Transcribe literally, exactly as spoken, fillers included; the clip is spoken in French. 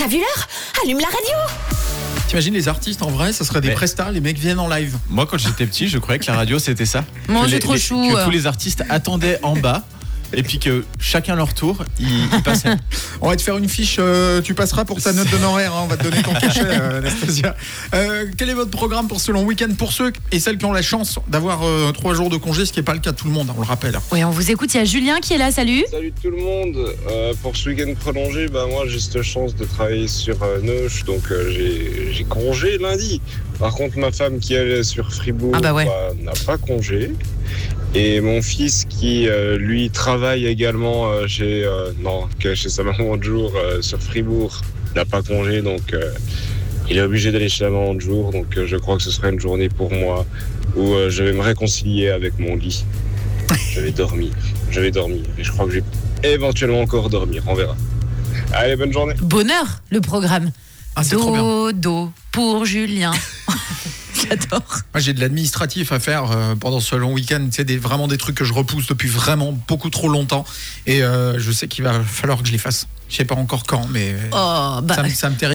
T'as vu l'heure ? Allume la radio. T'imagines les artistes en vrai, ça serait des Mais- prestats, les mecs viennent en live. Moi, quand j'étais petit, je croyais que la radio c'était ça. Moi, Que c'est les- trop les- chou. Que tous les artistes attendaient en bas. Et puis que chacun leur tour, ils, ils passaient. On va te faire une fiche, euh, tu passeras pour ta note d'honoraire, hein, on va te donner ton cachet, euh, Anastasia. Euh, quel est votre programme pour ce long week-end pour ceux et celles qui ont la chance d'avoir euh, trois jours de congé, ce qui n'est pas le cas de tout le monde, on le rappelle. Oui, on vous écoute. Il y a Julien qui est là. Salut. Salut tout le monde. Euh, pour ce week-end prolongé, bah moi j'ai cette chance de travailler sur euh, Neuch, donc euh, j'ai, j'ai congé lundi. Par contre, ma femme qui elle est sur Fribourg Ah bah ouais. bah, n'a pas congé. Et mon fils qui euh, lui travaille également euh, chez euh, non que chez sa maman de jour euh, sur Fribourg n'a pas congé, donc euh, il est obligé d'aller chez la maman de jour. Donc euh, je crois que ce sera une journée pour moi où euh, je vais me réconcilier avec mon lit. Je vais dormir, je vais dormir et je crois que je vais éventuellement encore dormir, on verra. Allez, bonne journée. Bonheur, le programme. Ah, c'est trop bien. Dodo pour Julien. J'adore. Moi j'ai de l'administratif à faire euh, pendant ce long week-end, c'est des, vraiment des trucs que je repousse depuis vraiment beaucoup trop longtemps et euh, je sais qu'il va falloir que je les fasse. Je sais pas encore quand, mais Oh, bah. ça, me- ça me terrifie.